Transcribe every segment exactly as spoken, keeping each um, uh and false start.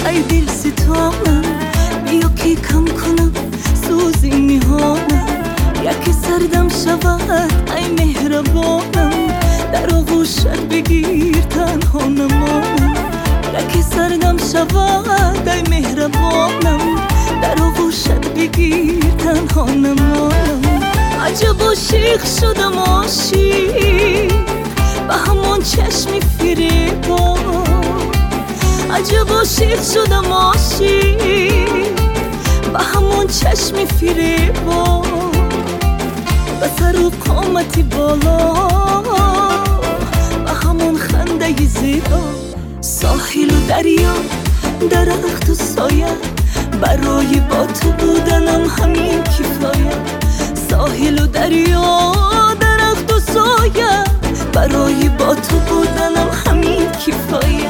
ای دل ستانم بیا که کم کنم سوزی میهانم یکی سردم شود ای مهربانم در آغوشت بگیر تنها نمانم یکی سردم شود ای مهربانم در آغوشت بگیر تنها نمانم عجب عاشق شدم عاشق به همون چشمی فریبا عجب عاشق شدم عاشق به همون چشمی فریبا به سر و قامتی بالا به همون خنده زیبا ساحل و دریا درخت و سایه برای با تو بودنم همین کفایه ساحل و دریا درخت و سایه برای با تو بودنم همین کفایه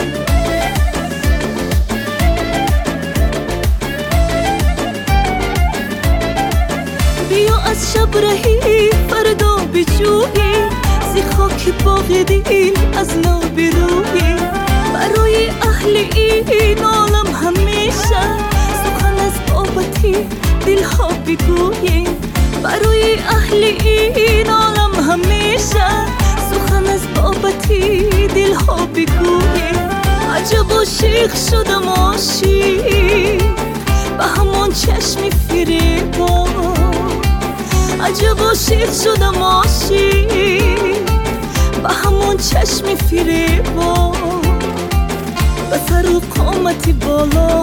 بیا از شب رهی فردا بجویی زی خاک باغ دین از نو برویی برای اهل این عالم همیشه سخن از بابتی دلها بگویی برای اهل این عالم همیشه سخن از بابتی دلها بگویی عجب عاشق شدم عاشق به همون چشمی فریبا عجب عاشق شدم عاشق به همون چشمی فریبا به سر و قامتی بالا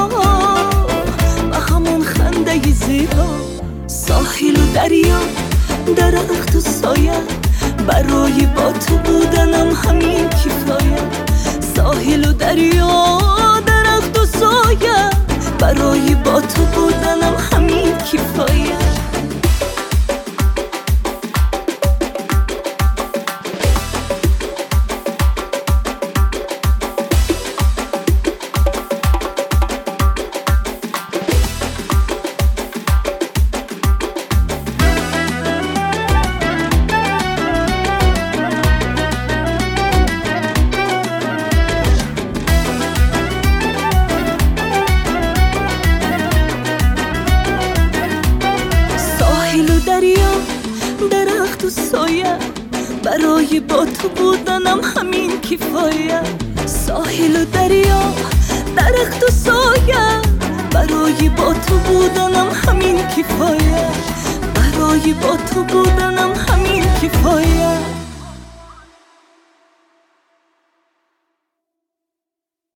به همون خنده زیبا ساحل و دریا درخت و سایه برای با تو بودنم همین کفایه ساحل و دریا درخت و سایه برای با تو بودنم همین کفایه دریا درخت و سایه برای با تو بودنم همین کفایه ساحل و دریا درخت و سایه برای با تو بودنم همین کفایه برای با تو بودنم